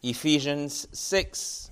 Ephesians 6.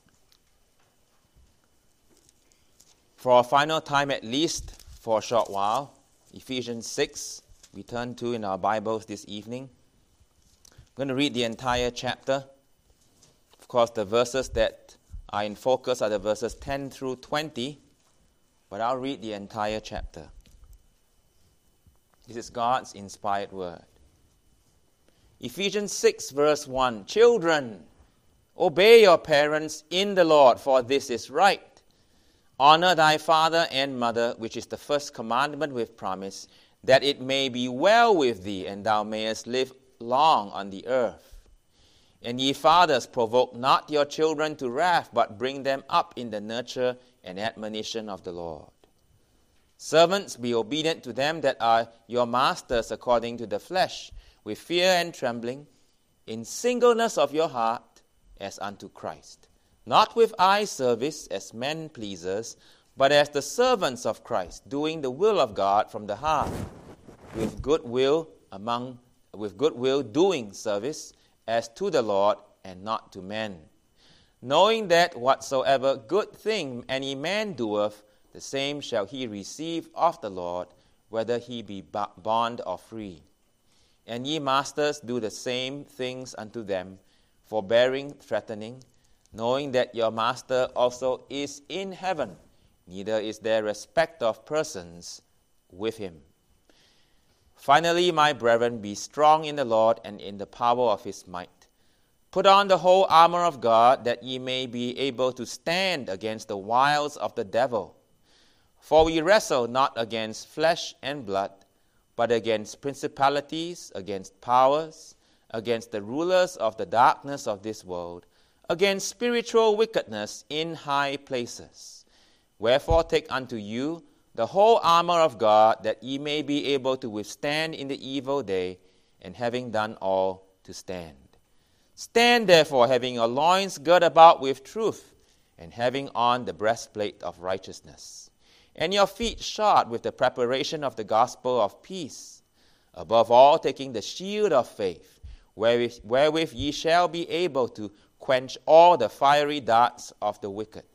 For a final time, at least for a short while, Ephesians 6, we turn to in our Bibles this evening. I'm going to read the entire chapter. Of course, the verses that are in focus are the verses 10 through 20, but I'll read the entire chapter. This is God's inspired word. Ephesians 6, verse 1. Children, obey your parents in the Lord, for this is right. Honor thy father and mother, which is the first commandment with promise, that it may be well with thee, and thou mayest live long on the earth. And ye fathers, provoke not your children to wrath, but bring them up in the nurture and admonition of the Lord. Servants, be obedient to them that are your masters according to the flesh, with fear and trembling, in singleness of your heart, as unto Christ. Not with eye service as men pleasers, but as the servants of Christ, doing the will of God from the heart, with goodwill doing service as to the Lord and not to men, knowing that whatsoever good thing any man doeth, the same shall he receive of the Lord, whether he be bond or free. And ye masters, do the same things unto them, forbearing, threatening, knowing that your master also is in heaven, neither is there respect of persons with him. Finally, my brethren, be strong in the Lord and in the power of his might. Put on the whole armor of God, that ye may be able to stand against the wiles of the devil. For we wrestle not against flesh and blood, but against principalities, against powers, against the rulers of the darkness of this world, against spiritual wickedness in high places. Wherefore take unto you the whole armor of God, that ye may be able to withstand in the evil day, and having done all, to stand. Stand therefore, having your loins girt about with truth, and having on the breastplate of righteousness, and your feet shod with the preparation of the gospel of peace. Above all, taking the shield of faith, wherewith ye shall be able to quench all the fiery darts of the wicked.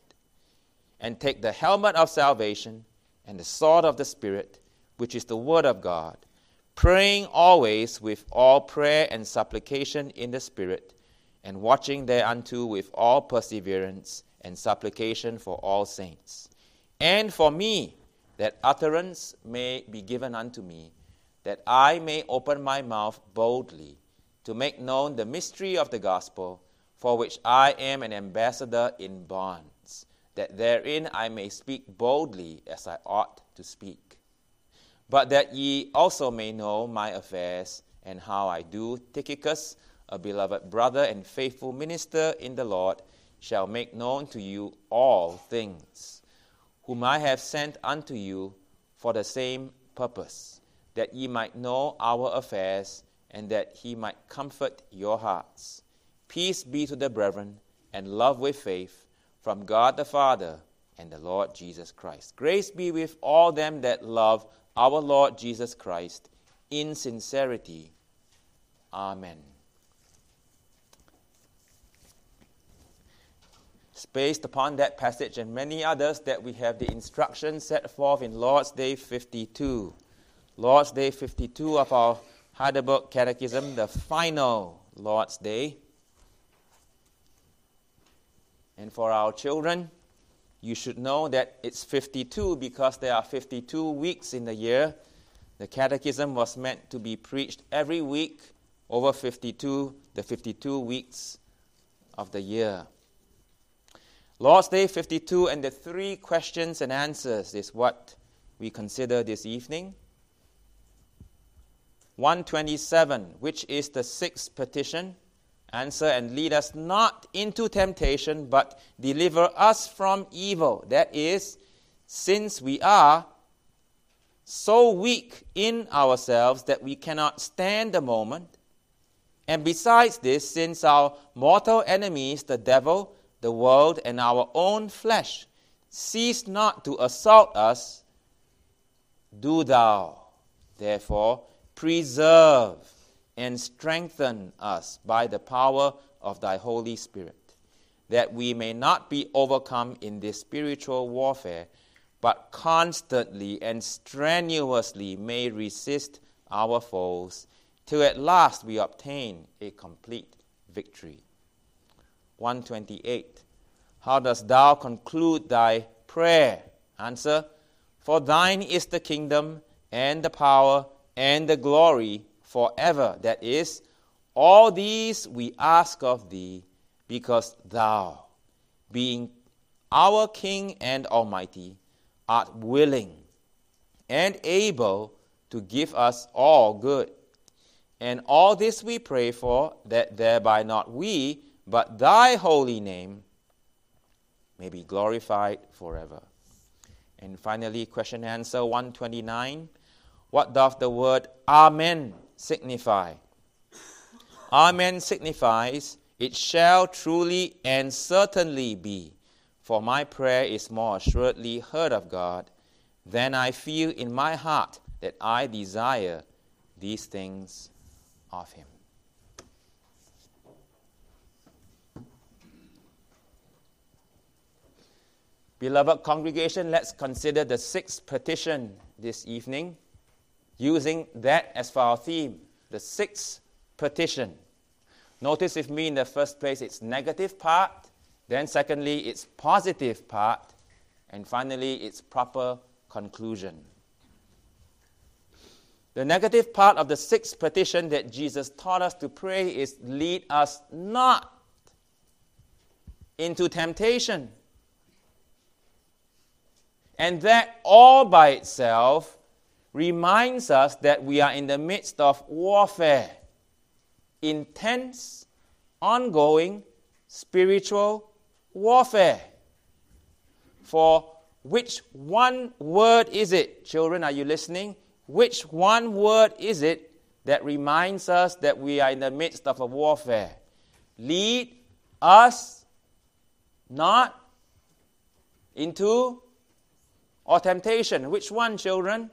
And take the helmet of salvation, and the sword of the Spirit, which is the word of God, praying always with all prayer and supplication in the Spirit, and watching thereunto with all perseverance and supplication for all saints. And for me, that utterance may be given unto me, that I may open my mouth boldly, to make known the mystery of the gospel, for which I am an ambassador in bonds, that therein I may speak boldly as I ought to speak. But that ye also may know my affairs, and how I do, Tychicus, a beloved brother and faithful minister in the Lord, shall make known to you all things, whom I have sent unto you for the same purpose, that ye might know our affairs, and that he might comfort your hearts. Peace be to the brethren, and love with faith, from God the Father and the Lord Jesus Christ. Grace be with all them that love our Lord Jesus Christ in sincerity. Amen. It's based upon that passage and many others that we have the instructions set forth in Lord's Day 52. Lord's Day 52 of our Heidelberg Catechism, the final Lord's Day. And for our children, you should know that it's 52 because there are 52 weeks in the year. The Catechism was meant to be preached every week over the 52 weeks of the year. Lord's Day 52 and the 3 questions and answers is what we consider this evening. 127, which is the 6th petition. Answer: and lead us not into temptation, but deliver us from evil. That is, since we are so weak in ourselves that we cannot stand the moment, and besides this, since our mortal enemies, the devil, the world, and our own flesh, cease not to assault us, do thou, therefore, preserve and strengthen us by the power of thy Holy Spirit, that we may not be overcome in this spiritual warfare, but constantly and strenuously may resist our foes, till at last we obtain a complete victory. 128. How dost thou conclude thy prayer? Answer, for thine is the kingdom, and the power, and the glory, forever. That is, all these we ask of thee, because thou, being our King and Almighty, art willing and able to give us all good. And all this we pray for, that thereby not we, but thy holy name may be glorified forever. And finally, question and answer 129. What doth the word Amen signify? Amen signifies, it shall truly and certainly be. For my prayer is more assuredly heard of God than I feel in my heart that I desire these things of him. Beloved congregation, let's consider the sixth petition this evening, using that as for our theme, the sixth petition. Notice with me in the first place its negative part, then secondly its positive part, and finally its proper conclusion. The negative part of the sixth petition that Jesus taught us to pray is, lead us not into temptation. And that all by itself reminds us that we are in the midst of warfare, intense, ongoing, spiritual warfare. For which one word is it? Children, are you listening? Which one word is it that reminds us that we are in the midst of a warfare? Lead us not into or temptation. Which one, children?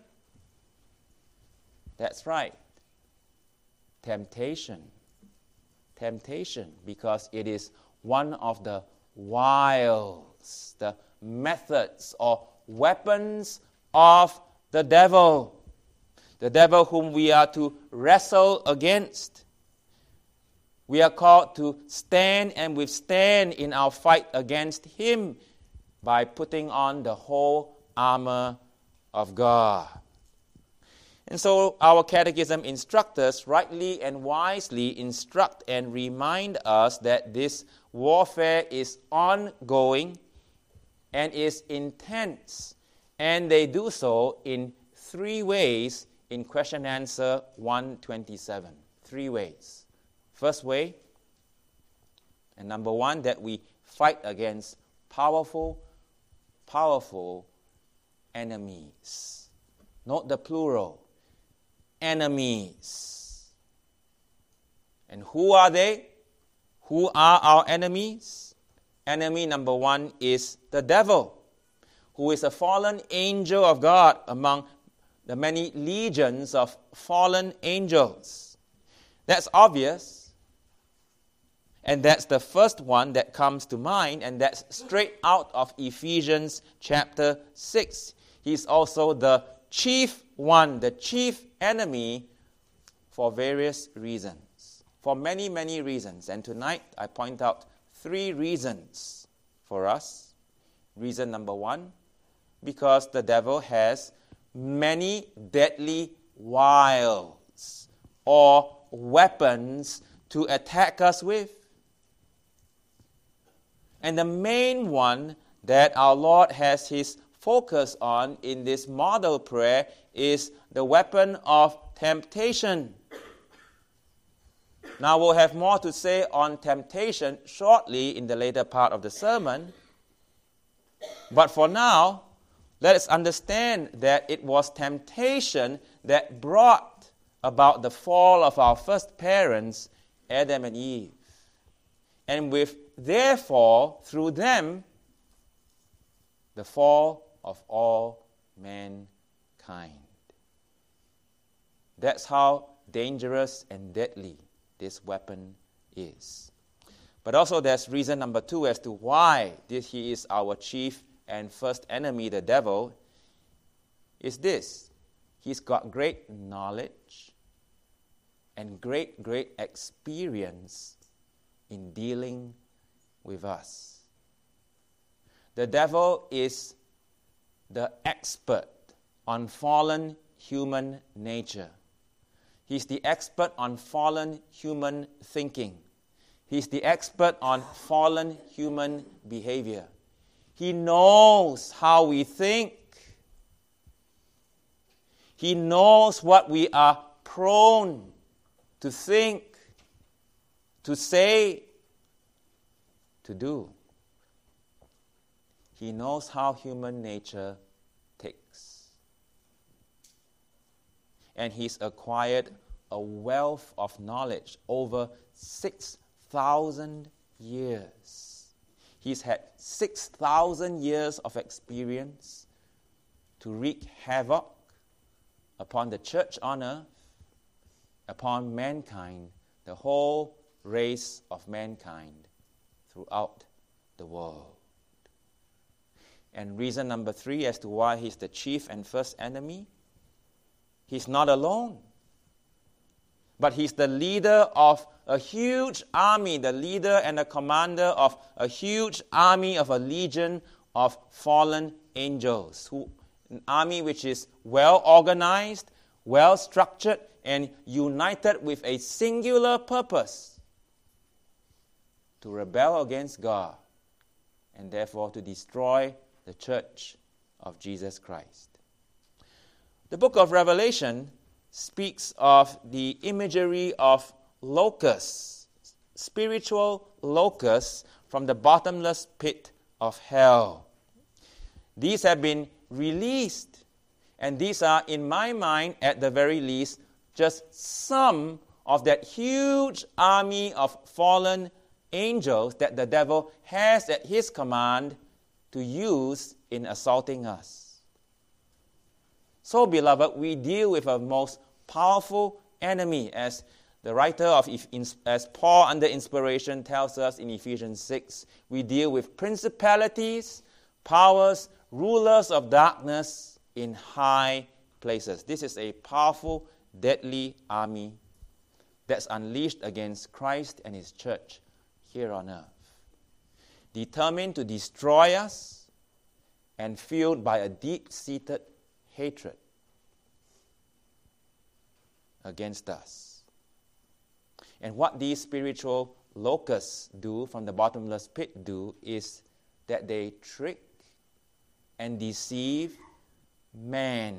That's right. Temptation. Temptation, because it is one of the wiles, the methods or weapons of the devil. The devil whom we are to wrestle against. We are called to stand and withstand in our fight against him by putting on the whole armor of God. And so our catechism instructors rightly and wisely instruct and remind us that this warfare is ongoing and is intense. And they do so in three ways in question and answer 127. Three ways. First way, and number one, that we fight against powerful enemies. Note the plural. Enemies. And who are they? Who are our enemies? Enemy number one is the devil, who is a fallen angel of God among the many legions of fallen angels. That's obvious. And that's the first one that comes to mind, and that's straight out of Ephesians chapter 6. He's also the chief one, the chief enemy for various reasons. For many, many reasons. And tonight I point out three reasons for us. Reason number one, because the devil has many deadly wiles or weapons to attack us with. And the main one that our Lord has his focus on in this model prayer is the weapon of temptation. Now we'll have more to say on temptation shortly in the later part of the sermon. But for now, let us understand that it was temptation that brought about the fall of our first parents, Adam and Eve. And with their fall, through them, the fall of all mankind. That's how dangerous and deadly this weapon is. But also there's reason number 2 as to why he is our chief and first enemy, the devil, is this. He's got great knowledge and great experience in dealing with us. The devil is the expert on fallen human nature. He's the expert on fallen human thinking. He's the expert on fallen human behavior. He knows how we think. He knows what we are prone to think, to say, to do. He knows how human nature ticks. And he's acquired a wealth of knowledge over 6,000 years. He's had 6,000 years of experience to wreak havoc upon the church on earth, upon mankind, the whole race of mankind throughout the world. And reason number 3 as to why he's the chief and first enemy, he's not alone, but he's the leader of a huge army, the leader and the commander of a huge army of a legion of fallen angels, an army which is well organized, well structured, and united with a singular purpose: to rebel against God and therefore to destroy the church of Jesus Christ. The book of Revelation speaks of the imagery of locusts, spiritual locusts from the bottomless pit of hell. These have been released, and these are, in my mind, at the very least, just some of that huge army of fallen angels that the devil has at his command to use in assaulting us. So, beloved, we deal with a most powerful enemy, as the writer as Paul under inspiration tells us in Ephesians 6. We deal with principalities, powers, rulers of darkness in high places. This is a powerful, deadly army that's unleashed against Christ and his church here on earth, determined to destroy us and fueled by a deep-seated hatred against us. And what these spiritual locusts do from the bottomless pit do is that they trick and deceive man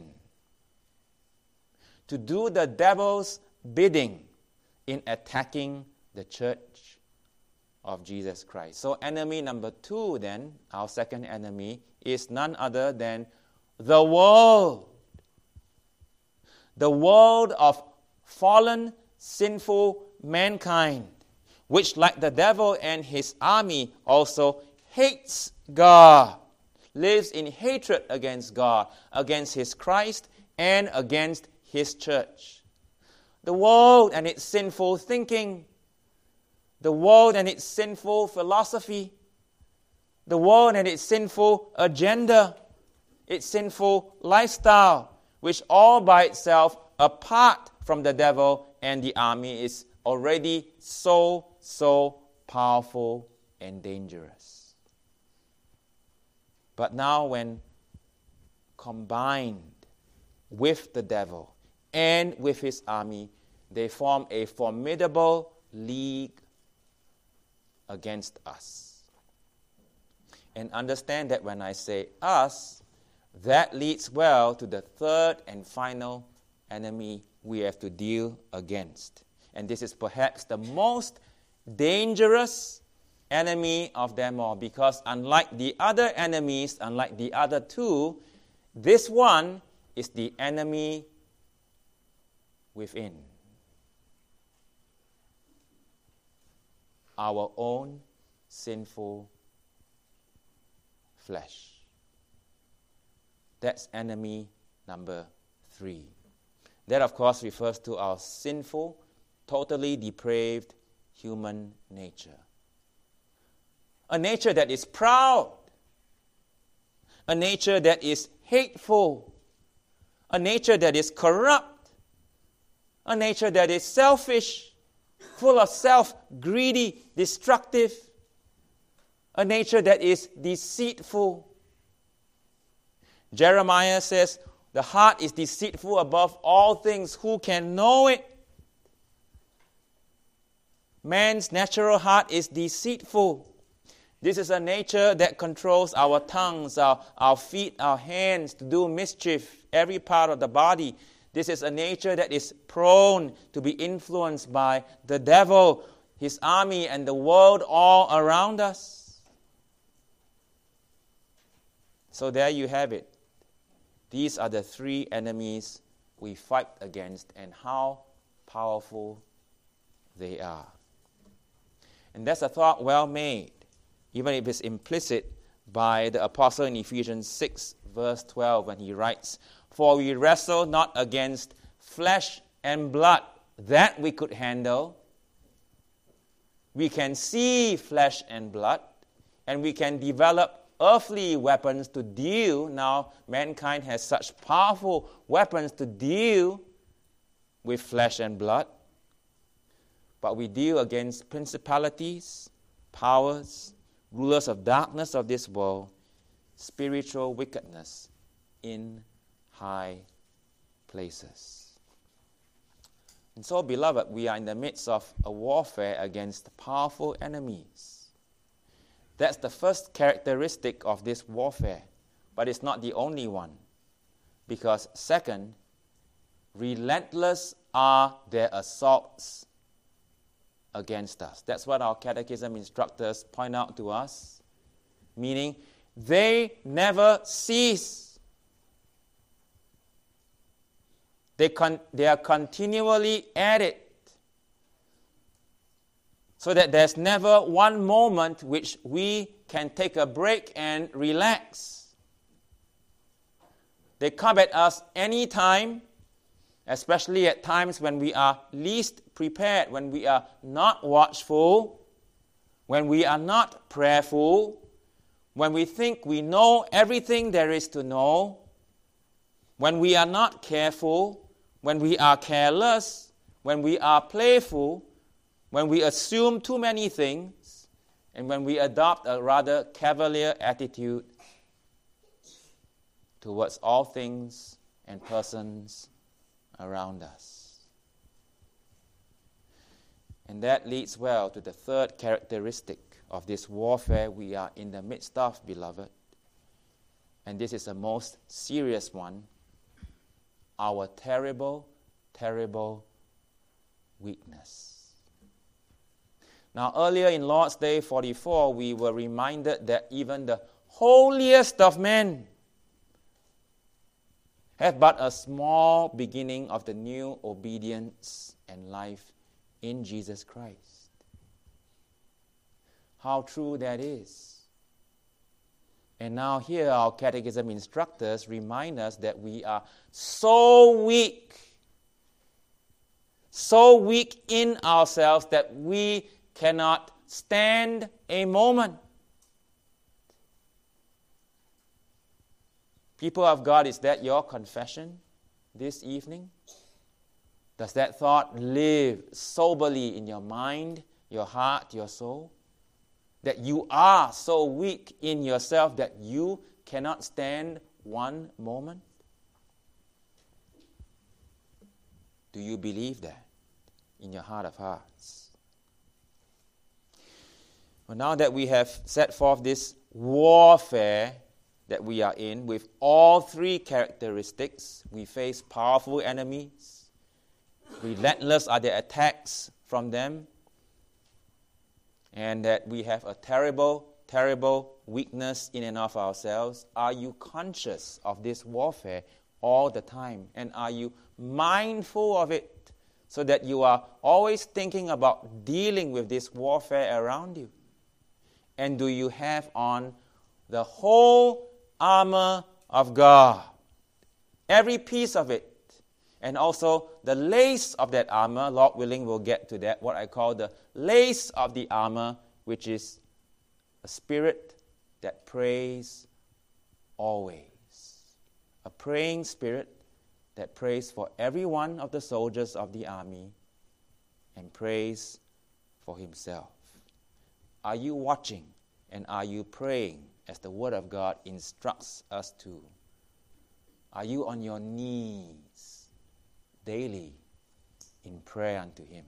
to do the devil's bidding in attacking the church of Jesus Christ. So enemy number 2 then, our second enemy, is none other than the world. The world of fallen, sinful mankind, which, like the devil and his army, also hates God, lives in hatred against God, against his Christ, and against his church. The world and its sinful thinking, the world and its sinful philosophy, the world and its sinful agenda, its sinful lifestyle, which all by itself, apart from the devil and the army, is already so powerful and dangerous. But now when combined with the devil and with his army, they form a formidable league against us. And understand that when I say us, that leads well to the third and final enemy we have to deal against. And this is perhaps the most dangerous enemy of them all, because unlike the other enemies, unlike the other two, this one is the enemy within. Our own sinful flesh. That's enemy number 3. That, of course, refers to our sinful, totally depraved human nature. a nature that is proud, a nature that is hateful, a nature that is corrupt, a nature that is selfish, full of self, greedy, destructive, a nature that is deceitful. Jeremiah says, the heart is deceitful above all things. Who can know it? Man's natural heart is deceitful. This is a nature that controls our tongues, our feet, our hands to do mischief, every part of the body. This is a nature that is prone to be influenced by the devil, his army, and the world all around us. So there you have it. These are the three enemies we fight against and how powerful they are. And that's a thought well made, even if it's implicit by the apostle in Ephesians 6, verse 12, when he writes, "For we wrestle not against flesh and blood." That we could handle. We can see flesh and blood, and we can develop earthly weapons to deal. Now, mankind has such powerful weapons to deal with flesh and blood. But we deal against principalities, powers, rulers of darkness of this world, spiritual wickedness in high places. And so, beloved, we are in the midst of a warfare against powerful enemies. That's the first characteristic of this warfare, but it's not the only one. Because second, relentless are their assaults against us. That's what our catechism instructors point out to us, meaning they never cease. They are continually at it, so that there's never one moment which we can take a break and relax. They come at us anytime, especially at times when we are least prepared, when we are not watchful, when we are not prayerful, when we think we know everything there is to know, when we are not careful, when we are careless, when we are playful, when we assume too many things, and when we adopt a rather cavalier attitude towards all things and persons around us. And that leads well to the third characteristic of this warfare we are in the midst of, beloved. And this is the most serious one: our terrible, terrible weakness. Now, earlier in Lord's Day 44, we were reminded that even the holiest of men have but a small beginning of the new obedience and life in Jesus Christ. How true that is. And now here our catechism instructors remind us that we are so weak in ourselves that we cannot stand a moment. People of God, is that your confession this evening? Does that thought live soberly in your mind, your heart, your soul? That you are so weak in yourself that you cannot stand one moment? Do you believe that in your heart of hearts? Well, now that we have set forth this warfare that we are in with all three characteristics, we face powerful enemies, relentless are the attacks from them, and that we have a terrible, terrible weakness in and of ourselves. Are you conscious of this warfare all the time? And are you mindful of it so that you are always thinking about dealing with this warfare around you? And do you have on the whole armor of God? Every piece of it. And also the lace of that armor, Lord willing, we'll get to that, what I call the lace of the armor, which is a spirit that prays always. A praying spirit that prays for every one of the soldiers of the army and prays for himself. Are you watching and are you praying as the Word of God instructs us to? Are you on your knees daily in prayer unto Him?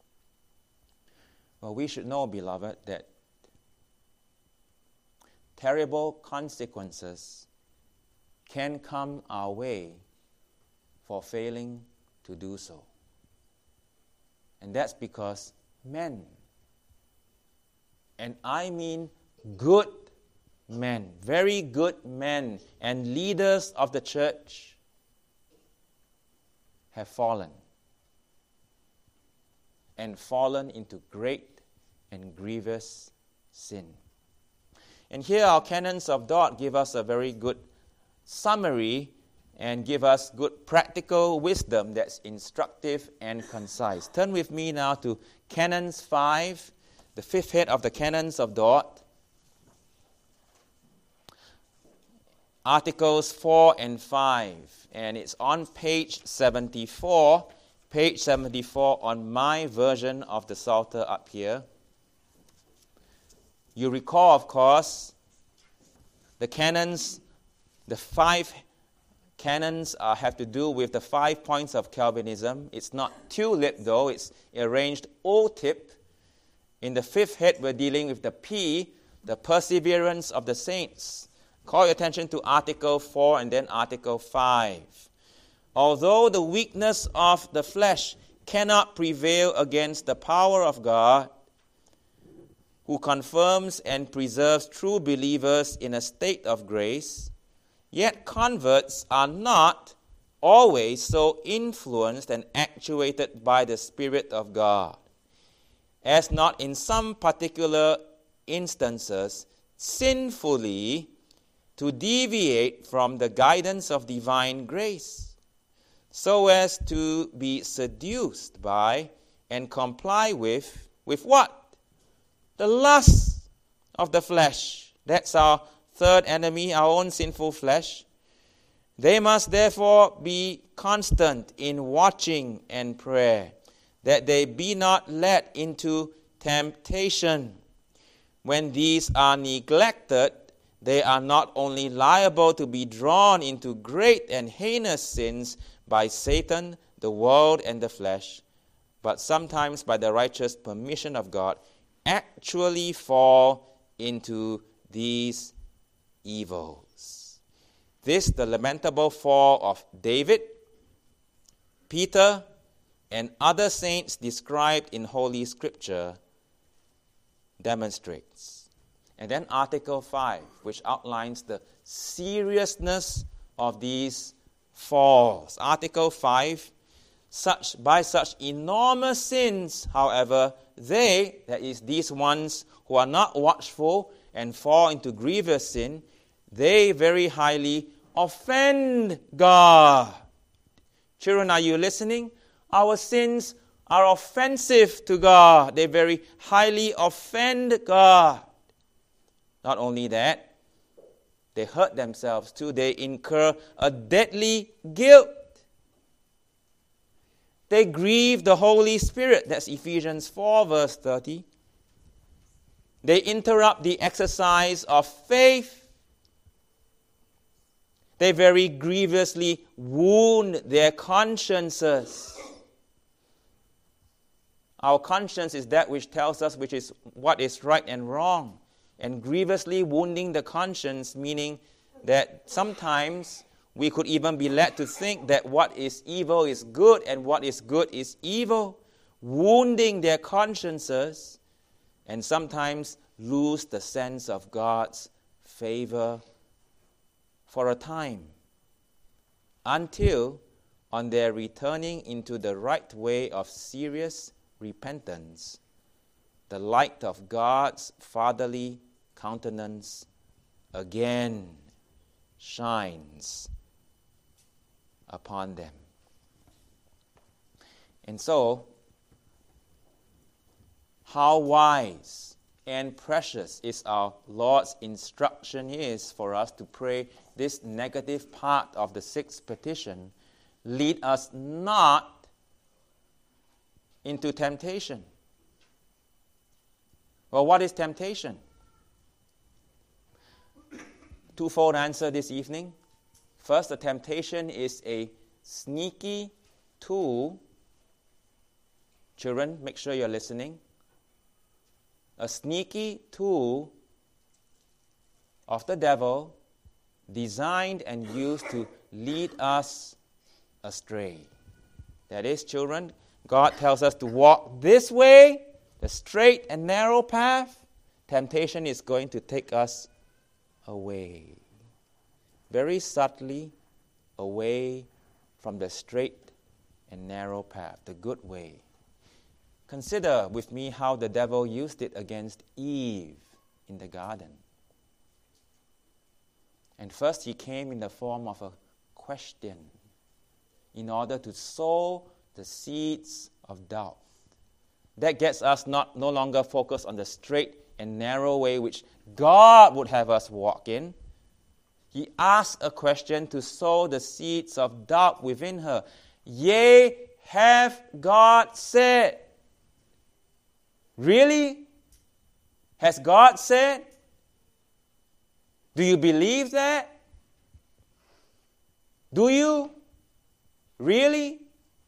Well, we should know, beloved, that terrible consequences can come our way for failing to do so. And that's because men, and I mean good men, very good men and leaders of the church, have fallen into great and grievous sin. And here our canons of Dort give us a very good summary and give us good practical wisdom that's instructive and concise. Turn with me now to Canons 5, the fifth head of the Canons of Dort. Articles 4 and 5, and it's on page 74 on my version of the Psalter up here. You recall, of course, the canons, the 5 canons have to do with the 5 points of Calvinism. It's not tulip, though. It's arranged O-tip. In the fifth head, we're dealing with the P, the perseverance of the saints. Call your attention to Article 4 and then Article 5. Although the weakness of the flesh cannot prevail against the power of God, who confirms and preserves true believers in a state of grace, yet converts are not always so influenced and actuated by the Spirit of God, as not in some particular instances sinfully to deviate from the guidance of divine grace, so as to be seduced by and comply with what? The lust of the flesh. That's our third enemy, our own sinful flesh. They must therefore be constant in watching and prayer, that they be not led into temptation. When these are neglected, they are not only liable to be drawn into great and heinous sins by Satan, the world, and the flesh, but sometimes by the righteous permission of God, actually fall into these evils. This, the lamentable fall of David, Peter, and other saints described in Holy Scripture, demonstrates. And then Article 5, which outlines the seriousness of these falls. Article 5, by such enormous sins, however, they, that is, these ones who are not watchful and fall into grievous sin, they very highly offend God. Children, are you listening? Our sins are offensive to God. They very highly offend God. Not only that, they hurt themselves too. They incur a deadly guilt. They grieve the Holy Spirit. That's Ephesians 4, verse 30. They interrupt the exercise of faith. They very grievously wound their consciences. Our conscience is that which tells us which is what is right and wrong. And grievously wounding the conscience, meaning that sometimes we could even be led to think that what is evil is good and what is good is evil, wounding their consciences, and sometimes lose the sense of God's favor for a time, until on their returning into the right way of serious repentance, the light of God's fatherly countenance again shines upon them. And so, how wise and precious is our Lord's instruction is for us to pray this negative part of the sixth petition, lead us not into temptation. Well, what is temptation? Twofold answer this evening. First, the temptation is a sneaky tool. Children, make sure you're listening. A sneaky tool of the devil designed and used to lead us astray. That is, children, God tells us to walk this way, the straight and narrow path. Temptation is going to take us away. Very subtly away from the straight and narrow path, the good way. Consider with me how the devil used it against Eve in the garden. And first he came in the form of a question in order to sow the seeds of doubt. That gets us no longer focused on the straight and narrow way which God would have us walk in. He asked a question to sow the seeds of doubt within her. Yea, hath God said? Really? Has God said? Do you believe that? Do you? Really?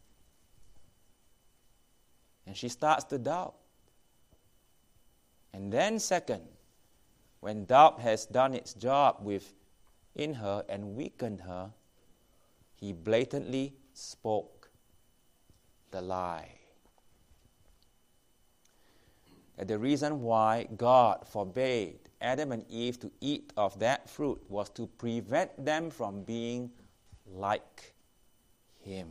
And she starts to doubt. And then second, when doubt has done its job within her and weakened her, he blatantly spoke the lie. And the reason why God forbade Adam and Eve to eat of that fruit was to prevent them from being like him.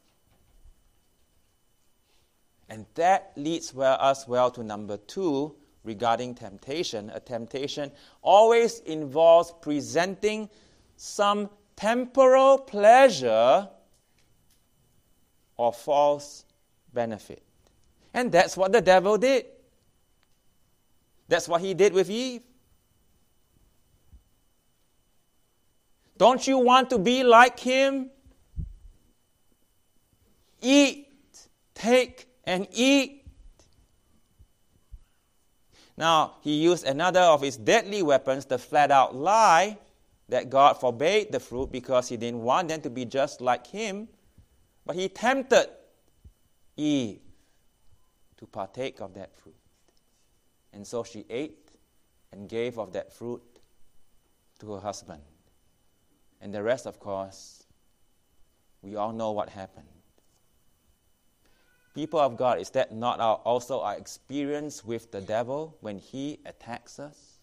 And that leads us well to number 2 regarding temptation. A temptation always involves presenting some temporal pleasure or false benefit. And that's what the devil did. That's what he did with Eve. Don't you want to be like him? Eat, take, and eat. Now, he used another of his deadly weapons, the flat-out lie that God forbade the fruit because he didn't want them to be just like him. But he tempted Eve to partake of that fruit. And so she ate and gave of that fruit to her husband. And the rest, of course, we all know what happened. People of God, is that not also our experience with the devil when he attacks us?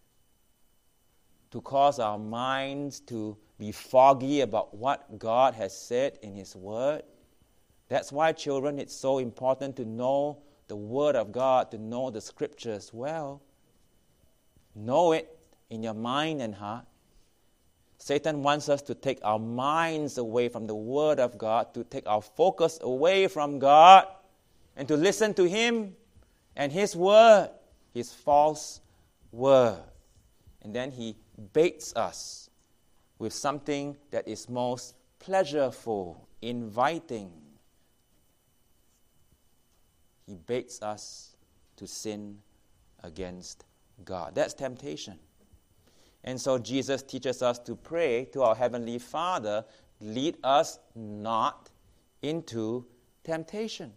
To cause our minds to be foggy about what God has said in his word. That's why, children, it's so important to know the Word of God, to know the Scriptures well. Know it in your mind and heart. Satan wants us to take our minds away from the Word of God, to take our focus away from God, and to listen to Him and His Word, His false Word. And then he baits us with something that is most pleasureful, inviting. He baits us to sin against God. That's temptation. And so Jesus teaches us to pray to our Heavenly Father, lead us not into temptation.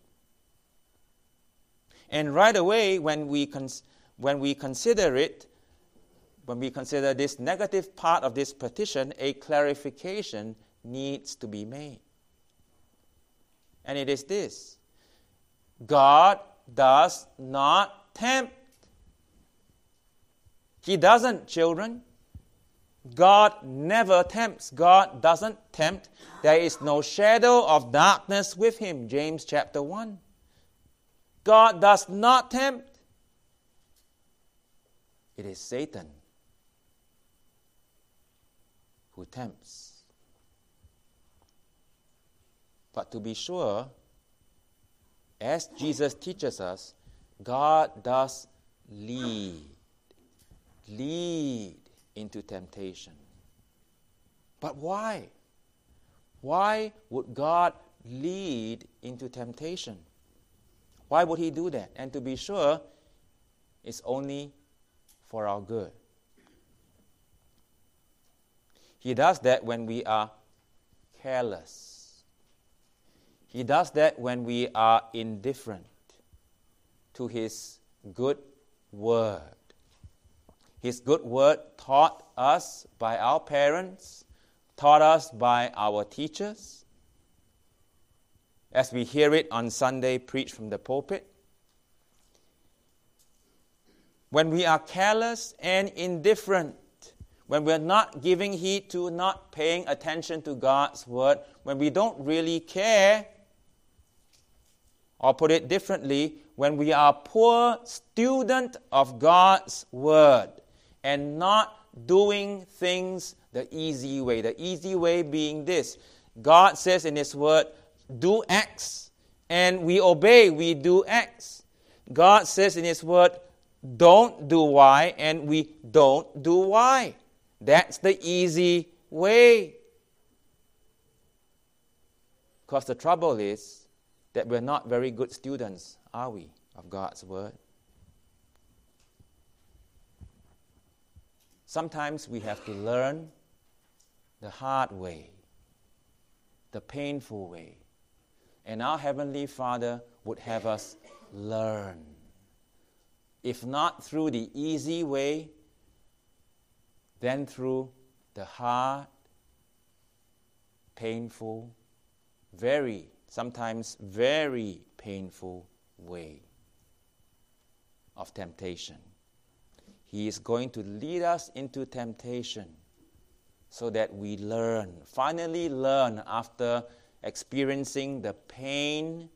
And right away, when we consider this negative part of this petition, a clarification needs to be made. And it is this: God does not tempt. He doesn't, children. God never tempts. God doesn't tempt. There is no shadow of darkness with him. James chapter 1. God does not tempt. It is Satan who tempts. But to be sure, as Jesus teaches us, God does lead into temptation. But why? Why would God lead into temptation? Why would He do that? And to be sure, it's only for our good. He does that when we are careless. He does that when we are indifferent to His good word. His good word taught us by our parents, taught us by our teachers, as we hear it on Sunday preached from the pulpit. When we are careless and indifferent, when we're not giving heed to, not paying attention to God's word, when we don't really care, or put it differently, when we are a poor student of God's word and not doing things the easy way being this. God says in His word, do X, and we obey, we do X. God says in His word, don't do Y, and we don't do Y. That's the easy way. Because the trouble is that we're not very good students, are we, of God's word? Sometimes we have to learn the hard way, the painful way. And our Heavenly Father would have us learn. If not through the easy way, then through the hard, painful, sometimes very painful way of temptation. He is going to lead us into temptation so that we finally learn after experiencing the pain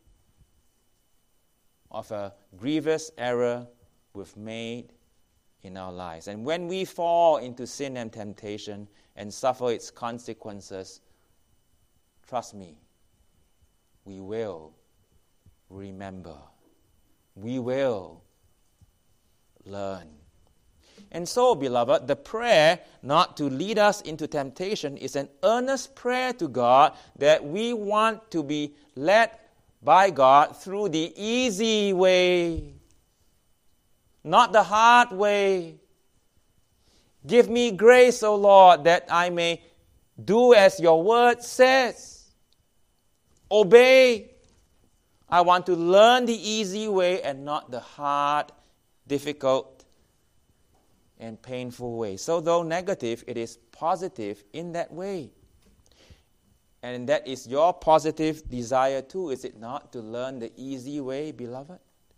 of a grievous error we've made in our lives. And when we fall into sin and temptation and suffer its consequences, trust me, we will remember. We will learn. And so, beloved, the prayer not to lead us into temptation is an earnest prayer to God that we want to be led by God through the easy way, not the hard way. Give me grace, O Lord, that I may do as your word says. Obey. I want to learn the easy way and not the hard, difficult, and painful way. So though negative, it is positive in that way. And that is your positive desire too, is it not, to learn the easy way, beloved?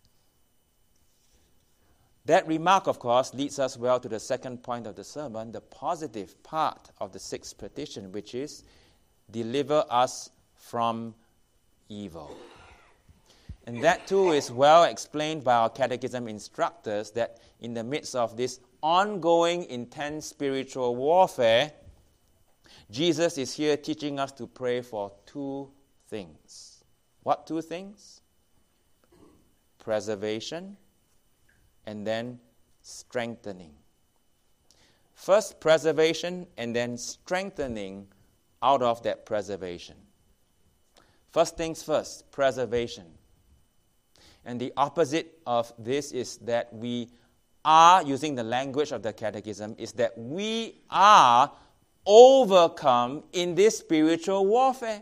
That remark, of course, leads us well to the second point of the sermon, the positive part of the sixth petition, which is, deliver us from evil. And that too is well explained by our catechism instructors, that in the midst of this ongoing, intense spiritual warfare, Jesus is here teaching us to pray for two things. What two things? Preservation and then strengthening. First preservation and then strengthening out of that preservation. First things first, preservation. And the opposite of this is that we are, using the language of the catechism, is that we are overcome in this spiritual warfare.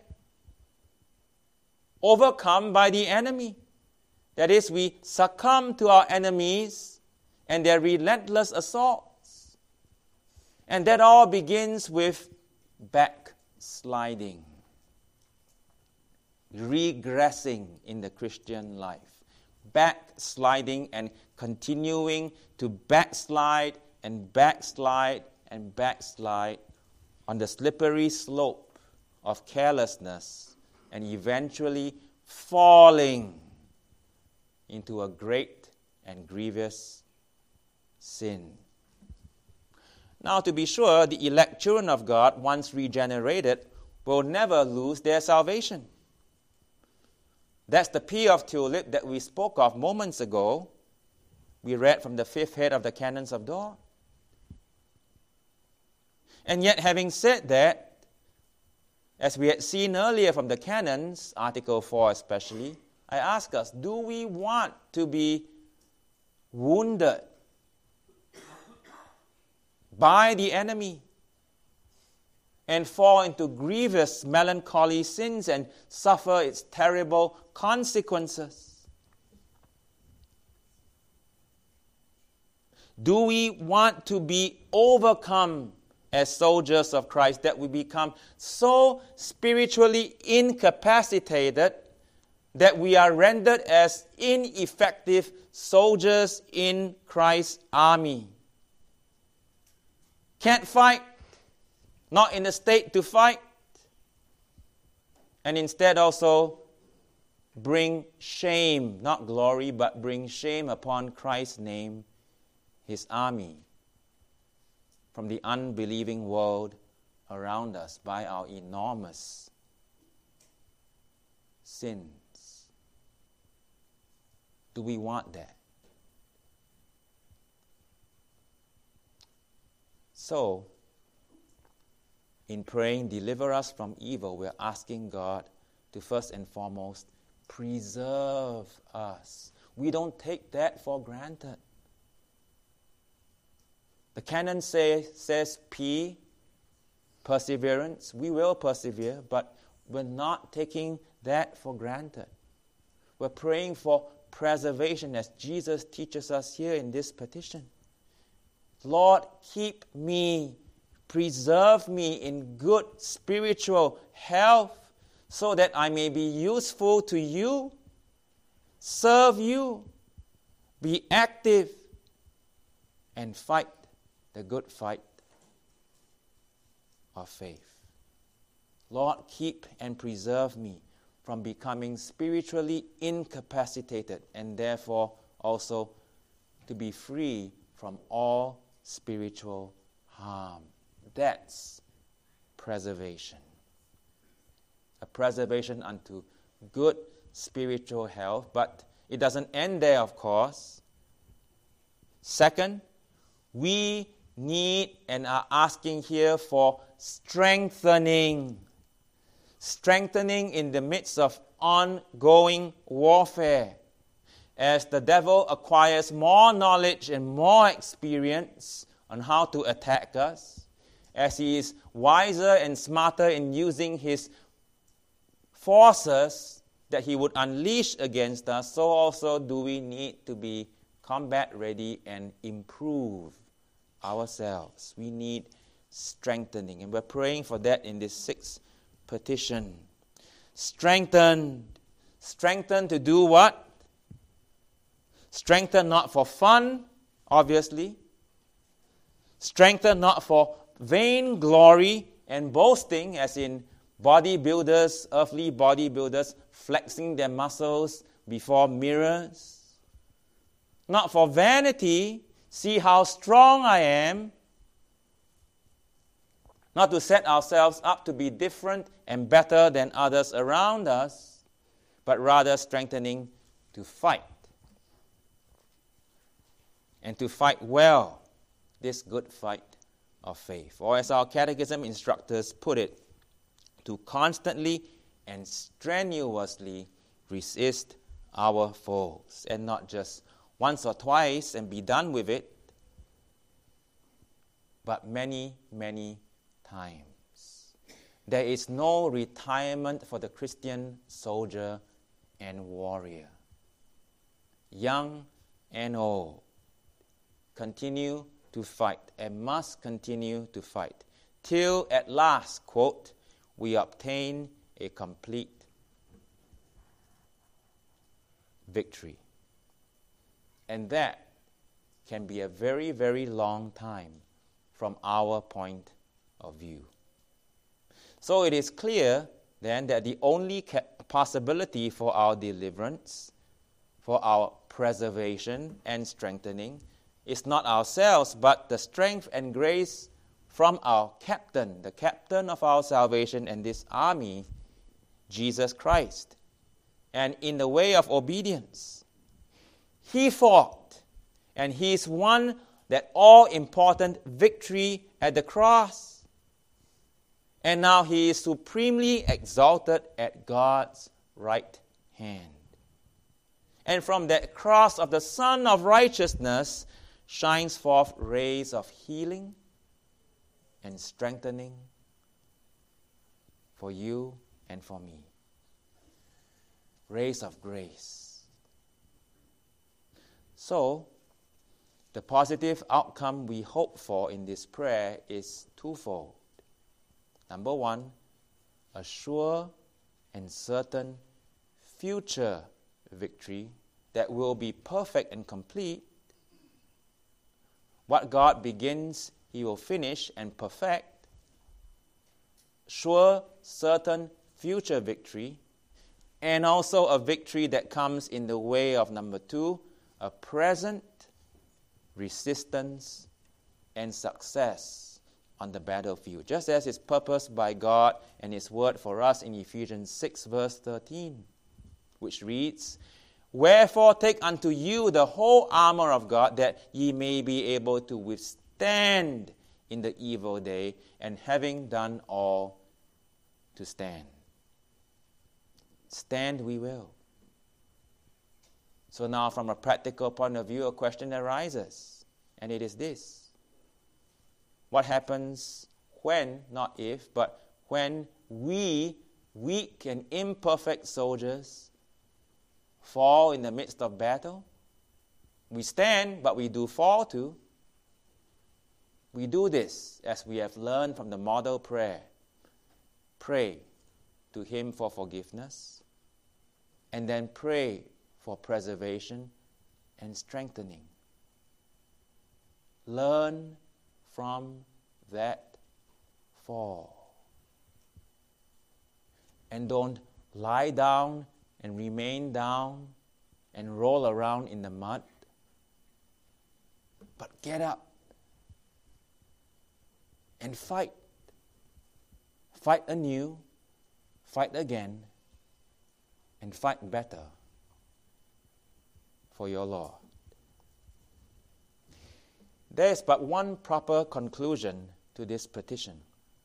Overcome by the enemy. That is, we succumb to our enemies and their relentless assaults. And that all begins with backsliding, regressing in the Christian life. Backsliding and continuing to backslide and backslide and backslide on the slippery slope of carelessness and eventually falling into a great and grievous sin. Now, to be sure, the elect children of God, once regenerated, will never lose their salvation. That's the P of tulip that we spoke of moments ago. we read from the 5th head of the Canons of Dort. And yet, having said that, as we had seen earlier from the Canons, Article 4 especially, I ask us, do we want to be wounded by the enemy and fall into grievous melancholy sins and suffer its terrible consequences? Do we want to be overcome as soldiers of Christ, that we become so spiritually incapacitated that we are rendered as ineffective soldiers in Christ's army? Can't fight, not in a state to fight, and instead also bring shame, not glory, but bring shame upon Christ's name, His army, from the unbelieving world around us by our enormous sins. Do we want that? So, in praying, deliver us from evil, we're asking God to first and foremost preserve us. We don't take that for granted. The canon says P, perseverance. We will persevere, but we're not taking that for granted. We're praying for preservation as Jesus teaches us here in this petition. Lord, keep me, preserve me in good spiritual health so that I may be useful to you, serve you, be active, and fight the good fight of faith. Lord, keep and preserve me from becoming spiritually incapacitated and therefore also to be free from all spiritual harm. That's preservation. A preservation unto good spiritual health, but it doesn't end there, of course. Second, we need and are asking here for strengthening. Strengthening in the midst of ongoing warfare. As the devil acquires more knowledge and more experience on how to attack us, as he is wiser and smarter in using his forces that he would unleash against us, so also do we need to be combat ready and improve ourselves. We need strengthening, and we're praying for that in this 6th petition. Strengthened to do what? Strengthened not for fun, obviously. Strengthened not for vain glory and boasting, as in bodybuilders, earthly bodybuilders, flexing their muscles before mirrors. Not for vanity, see how strong I am. Not to set ourselves up to be different and better than others around us, but rather strengthening to fight. And to fight well, this good fight of faith. Or as our catechism instructors put it, to constantly and strenuously resist our foes. And not just once or twice and be done with it, but many, many times. There is no retirement for the Christian soldier and warrior. Young and old, continue to fight and must continue to fight till at last, quote, we obtain a complete victory. And that can be a very, very long time from our point of view. So it is clear then that the only possibility for our deliverance, for our preservation and strengthening, is not ourselves, but the strength and grace from our captain, the captain of our salvation and this army, Jesus Christ. And in the way of obedience, He fought And He's won that all-important victory at the cross. And now He is supremely exalted at God's right hand. And from that cross of the Son of Righteousness shines forth rays of healing and strengthening for you and for me. Rays of grace. So, the positive outcome we hope for in this prayer is twofold. Number one, a sure and certain future victory that will be perfect and complete. What God begins, He will finish and perfect. Sure, certain future victory, and also a victory that comes in the way of number two, a present resistance and success on the battlefield, just as is purposed by God and His word for us in Ephesians 6 verse 13, which reads, "Wherefore take unto you the whole armor of God, that ye may be able to withstand in the evil day, and having done all, to stand." Stand we will. So now from a practical point of view, a question arises, and it is this. What happens when, not if, but when we, weak and imperfect soldiers, fall in the midst of battle? We stand, but we do fall too. We do this as we have learned from the model prayer. Pray to Him for forgiveness, and then pray for preservation and strengthening. Learn from that fall. And don't lie down and remain down and roll around in the mud, but get up and fight. Fight anew, fight again, and fight better for your Lord. There is but one proper conclusion to this petition.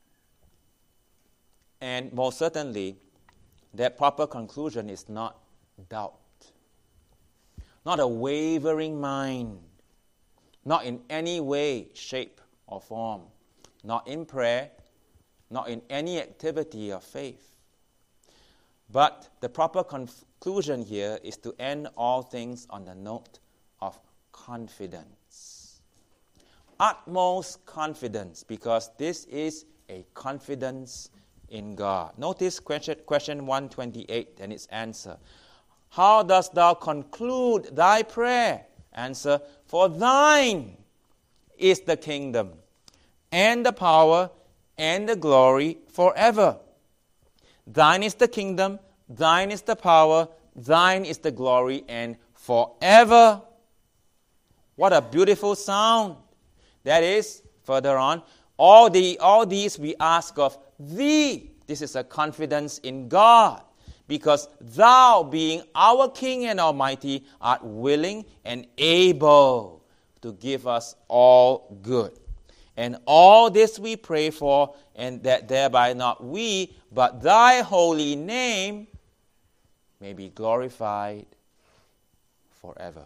And most certainly, that proper conclusion is not doubt, not a wavering mind, not in any way, shape, or form, not in prayer, not in any activity of faith. But the proper conclusion here is to end all things on the note of confidence. Utmost confidence, because this is a confidence in God. Notice question 128 and its answer. How dost thou conclude thy prayer? Answer, for thine is the kingdom, and the power, and the glory forever. Thine is the kingdom, thine is the power, thine is the glory, and forever. What a beautiful sound. That is, further on, all these we ask of thee. This is a confidence in God, because thou, being our King and Almighty, art willing and able to give us all good. And all this we pray for, and that thereby not we, but thy holy name may be glorified forever.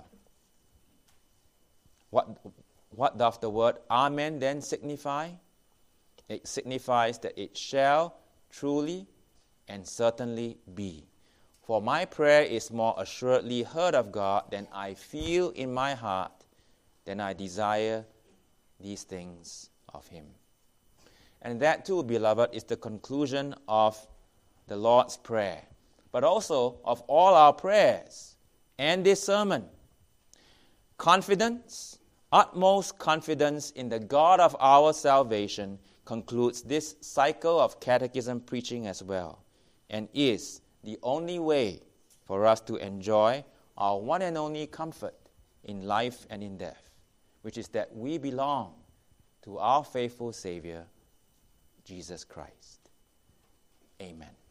What doth the word Amen then signify? It signifies that it shall truly and certainly be. For my prayer is more assuredly heard of God than I feel in my heart, than I desire these things of Him. And that too, beloved, is the conclusion of the Lord's Prayer, but also of all our prayers and this sermon. Confidence, utmost confidence in the God of our salvation concludes this cycle of catechism preaching as well, and is the only way for us to enjoy our one and only comfort in life and in death, which is that we belong to our faithful Savior, Jesus Christ. Amen.